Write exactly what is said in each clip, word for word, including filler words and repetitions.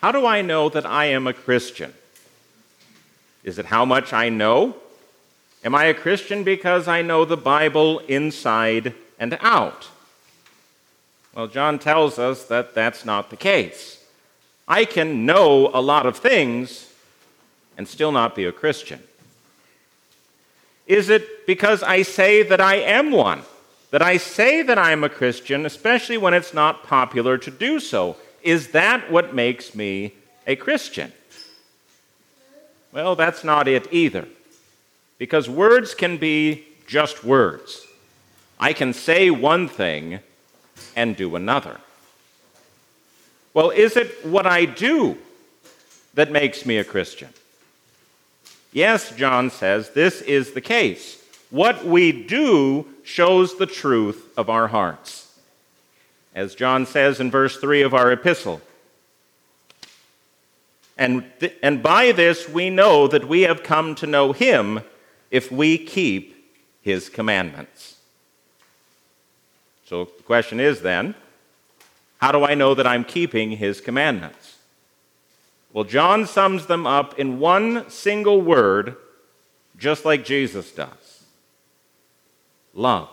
How do I know that I am a Christian? Is it how much I know? Am I a Christian because I know the Bible inside and out? Well, John tells us that that's not the case. I can know a lot of things and still not be a Christian. Is it because I say that I am one? That I say that I'm a Christian, especially when it's not popular to do so? Is that what makes me a Christian? Well, that's not it either. Because words can be just words. I can say one thing and do another. Well, is it what I do that makes me a Christian? Yes, John says, this is the case. What we do shows the truth of our hearts. As John says in verse three of our epistle, and, th- and by this we know that we have come to know him if we keep his commandments. So the question is then, how do I know that I'm keeping his commandments? Well, John sums them up in one single word, just like Jesus does. Love.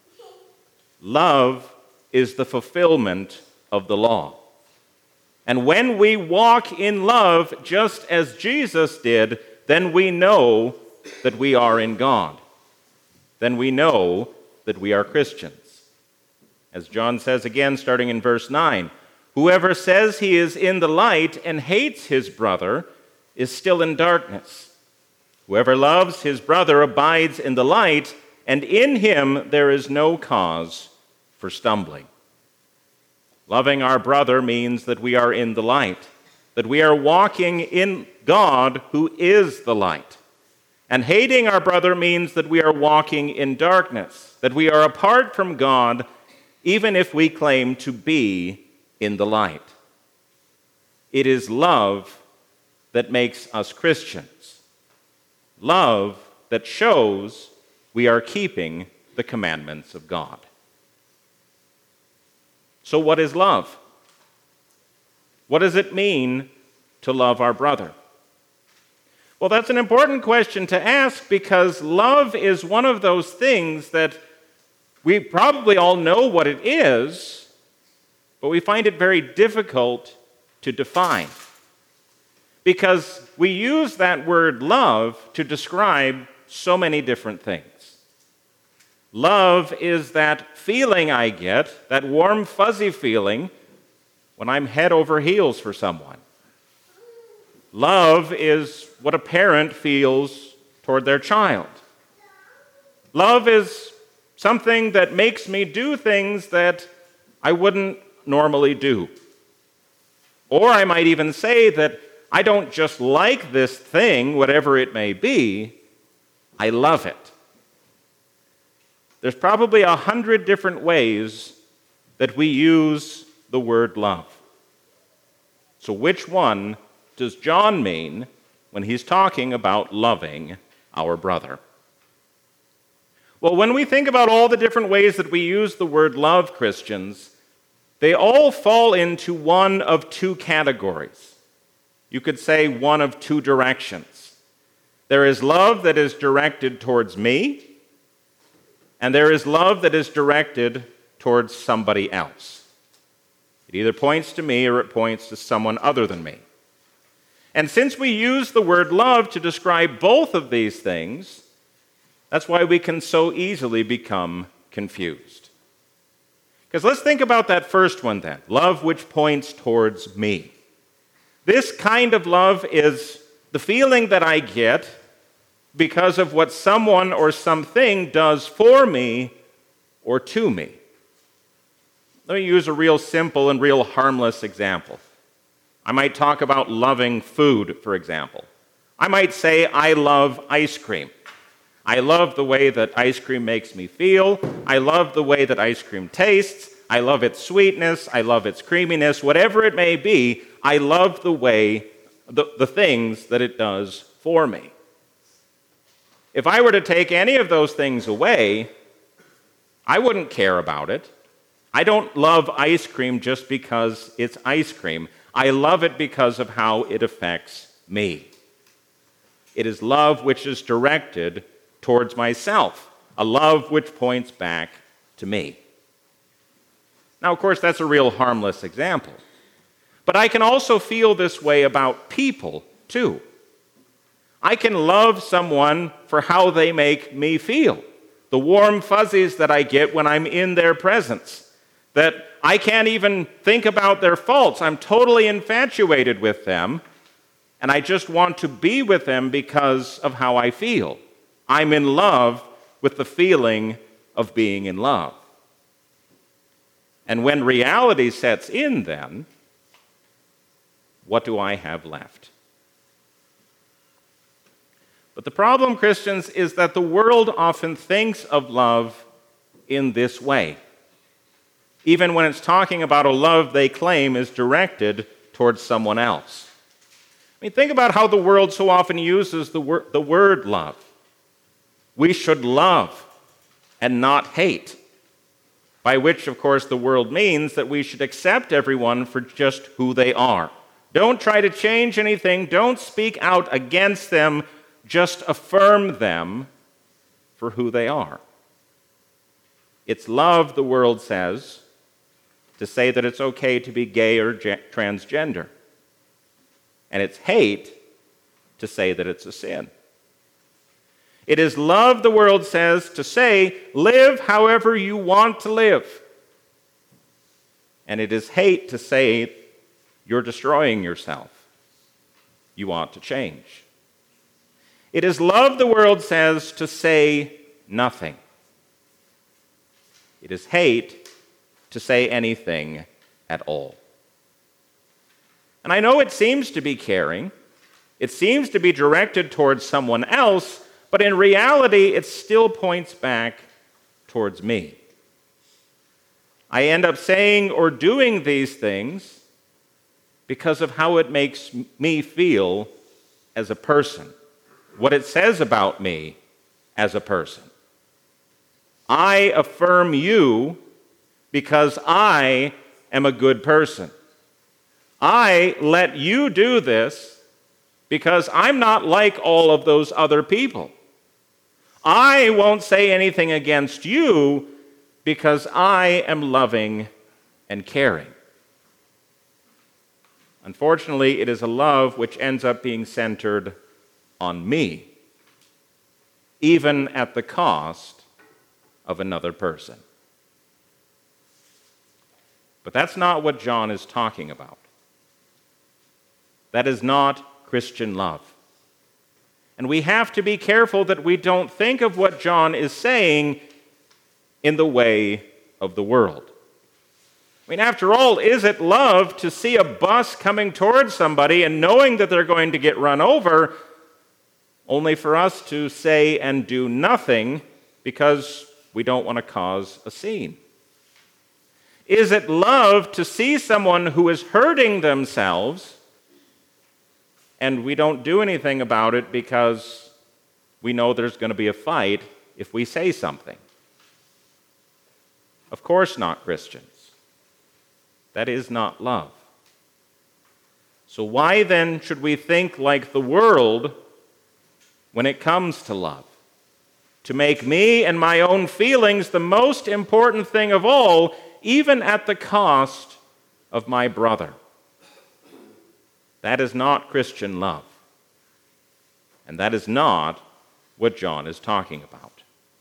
Love is the fulfillment of the law. And when we walk in love, just as Jesus did, then we know that we are in God. Then we know that we are Christians. As John says again, starting in verse nine, whoever says he is in the light and hates his brother is still in darkness. Whoever loves his brother abides in the light, and in him there is no cause for stumbling. Loving our brother means that we are in the light, that we are walking in God who is the light. And hating our brother means that we are walking in darkness, that we are apart from God, even if we claim to be in the light. It is love that makes us Christians. Love that shows we are keeping the commandments of God. So what is love? What does it mean to love our brother? Well, that's an important question to ask because love is one of those things that we probably all know what it is, but we find it very difficult to define. Because we use that word love to describe so many different things. Love is that feeling I get, that warm, fuzzy feeling when I'm head over heels for someone. Love is what a parent feels toward their child. Love is something that makes me do things that I wouldn't normally do. Or I might even say that I don't just like this thing, whatever it may be, I love it. There's probably a hundred different ways that we use the word love. So which one does John mean when he's talking about loving our brother? Well, when we think about all the different ways that we use the word love, Christians, they all fall into one of two categories. You could say one of two directions. There is love that is directed towards me, and there is love that is directed towards somebody else. It either points to me or it points to someone other than me. And since we use the word love to describe both of these things, that's why we can so easily become confused. Because let's think about that first one then, love which points towards me. This kind of love is the feeling that I get because of what someone or something does for me or to me. Let me use a real simple and real harmless example. I might talk about loving food, for example. I might say I love ice cream. I love the way that ice cream makes me feel. I love the way that ice cream tastes. I love its sweetness. I love its creaminess. Whatever it may be, I love the way, the, the things that it does for me. If I were to take any of those things away, I wouldn't care about it. I don't love ice cream just because it's ice cream. I love it because of how it affects me. It is love which is directed towards myself, a love which points back to me. Now, of course, that's a real harmless example. But I can also feel this way about people, too. I can love someone for how they make me feel, the warm fuzzies that I get when I'm in their presence, that I can't even think about their faults. I'm totally infatuated with them, and I just want to be with them because of how I feel. I'm in love with the feeling of being in love. And when reality sets in, then, what do I have left? But the problem, Christians, is that the world often thinks of love in this way, even when it's talking about a love they claim is directed towards someone else. I mean, think about how the world so often uses the, wor- the word love. We should love and not hate, by which, of course, the world means that we should accept everyone for just who they are. Don't try to change anything. Don't speak out against them. Just affirm them for who they are. It's love, the world says, to say that it's okay to be gay or ge- transgender. And it's hate to say that it's a sin. It is love, the world says, to say, live however you want to live. And it is hate to say, you're destroying yourself. You ought to change. It is love, the world says, to say nothing. It is hate to say anything at all. And I know it seems to be caring. It seems to be directed towards someone else, but in reality, it still points back towards me. I end up saying or doing these things because of how it makes me feel as a person, what it says about me as a person. I affirm you because I am a good person. I let you do this because I'm not like all of those other people. I won't say anything against you because I am loving and caring. Unfortunately, it is a love which ends up being centered on me, even at the cost of another person. But that's not what John is talking about. That is not Christian love. And we have to be careful that we don't think of what John is saying in the way of the world. I mean, after all, is it love to see a bus coming towards somebody and knowing that they're going to get run over, only for us to say and do nothing because we don't want to cause a scene? Is it love to see someone who is hurting themselves and we don't do anything about it because we know there's going to be a fight if we say something? Of course not, Christians. That is not love. So why then should we think like the world when it comes to love? To make me and my own feelings the most important thing of all, even at the cost of my brother. That is not Christian love. And that is not what John is talking about.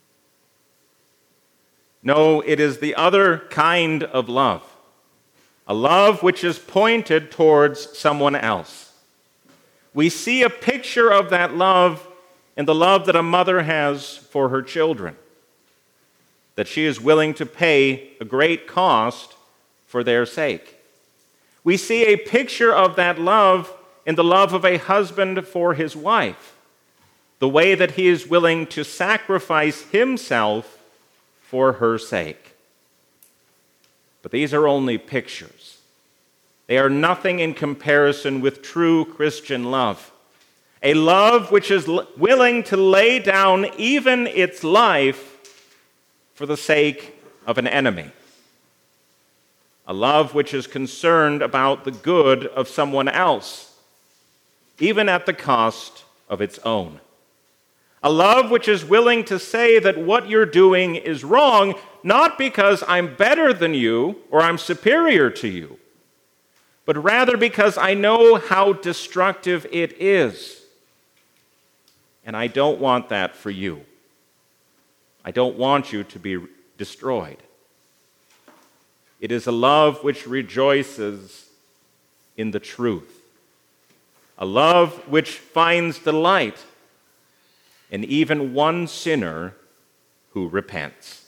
No, it is the other kind of love. A love which is pointed towards someone else. We see a picture of that love in the love that a mother has for her children, that she is willing to pay a great cost for their sake. We see a picture of that love in the love of a husband for his wife, the way that he is willing to sacrifice himself for her sake. But these are only pictures. They are nothing in comparison with true Christian love. A love which is willing to lay down even its life for the sake of an enemy. a love which is concerned about the good of someone else, even at the cost of its own. A love which is willing to say that what you're doing is wrong, not because I'm better than you or I'm superior to you, but rather because I know how destructive it is. And I don't want that for you. I don't want you to be destroyed. It is a love which rejoices in the truth, a love which finds delight in even one sinner who repents.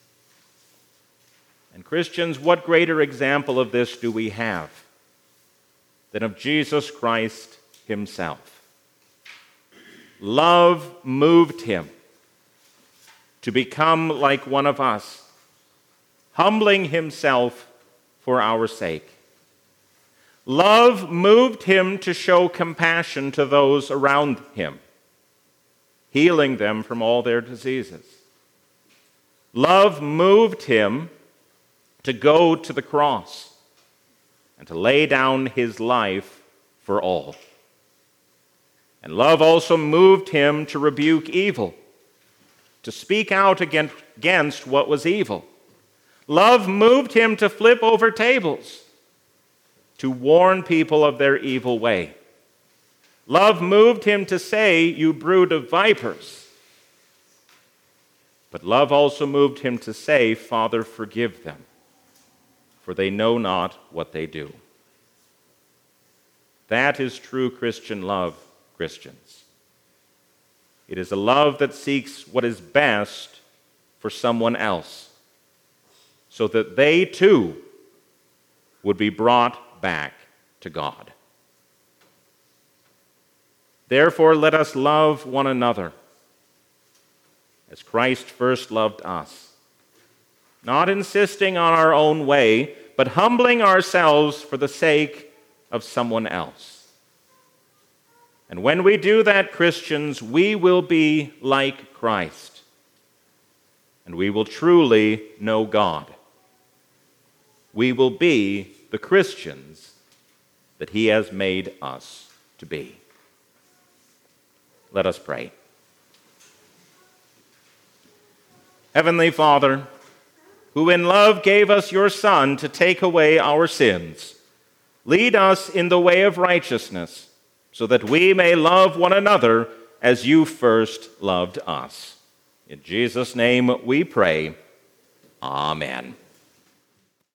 And Christians, what greater example of this do we have than of Jesus Christ himself? Love moved him to become like one of us, humbling himself for our sake. Love moved him to show compassion to those around him, healing them from all their diseases. Love moved him to go to the cross and to lay down his life for all. And love also moved him to rebuke evil, to speak out against what was evil. Love moved him to flip over tables, to warn people of their evil way. Love moved him to say, "You brood of vipers." But love also moved him to say, "Father, forgive them, for they know not what they do." That is true Christian love, Christians. It is a love that seeks what is best for someone else, so that they too would be brought back to God. Therefore, let us love one another as Christ first loved us, not insisting on our own way, but humbling ourselves for the sake of someone else. And when we do that, Christians, we will be like Christ, and we will truly know God. We will be the Christians that he has made us to be. Let us pray. Heavenly Father, who in love gave us your Son to take away our sins, lead us in the way of righteousness, so that we may love one another as you first loved us. In Jesus' name we pray. Amen.